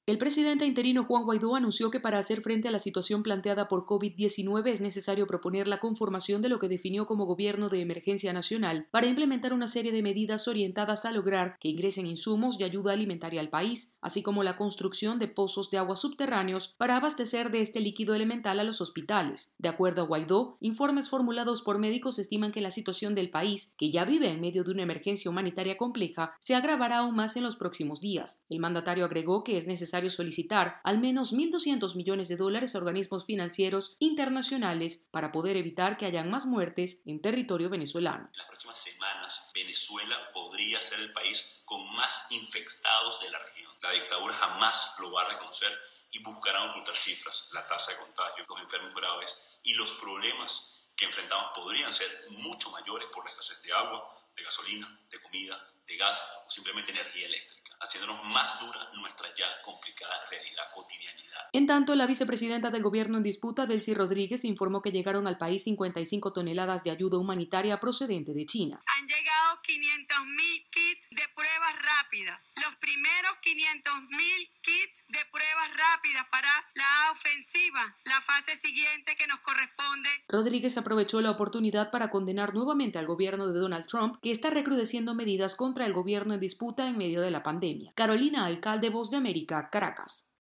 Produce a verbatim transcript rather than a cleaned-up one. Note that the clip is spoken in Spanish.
El presidente interino Juan Guaidó anunció que para hacer frente a la situación planteada por COVID diecinueve es necesario proponer la conformación de lo que definió como Gobierno de Emergencia Nacional para implementar una serie de medidas orientadas a lograr que ingresen insumos y ayuda alimentaria al país, así como la construcción de pozos de agua subterráneos para abastecer de este líquido elemental a los hospitales. De acuerdo a Guaidó, informes formulados por médicos estiman que la situación del país, que ya vive en medio de una emergencia humanitaria compleja, se agravará aún más en los próximos días. El mandatario agregó que es necesario solicitar al menos mil doscientos millones de dólares a organismos financieros internacionales para poder evitar que hayan más muertes en territorio venezolano. En las próximas semanas, Venezuela podría ser el país con más infectados de la región. La dictadura jamás lo va a reconocer y buscará ocultar cifras, la tasa de contagio, los enfermos graves y los problemas que enfrentamos podrían ser mucho mayores por la escasez de agua, de gasolina, de comida, de gas o simplemente energía eléctrica, haciéndonos más dura nuestra ya complicada realidad cotidianidad. En tanto, la vicepresidenta del gobierno en disputa, Delcy Rodríguez, informó que llegaron al país cincuenta y cinco toneladas de ayuda humanitaria procedente de China. Han llegado quinientos mil kits de pruebas rápidas, los primeros quinientos mil kits de pruebas rápidas para la ofensiva, la fase siguiente que nos corresponde. Rodríguez aprovechó la oportunidad para condenar nuevamente al gobierno de Donald Trump, que está recrudeciendo medidas contra el gobierno en disputa en medio de la pandemia. Carolina Alcalde, Voz de América, Caracas.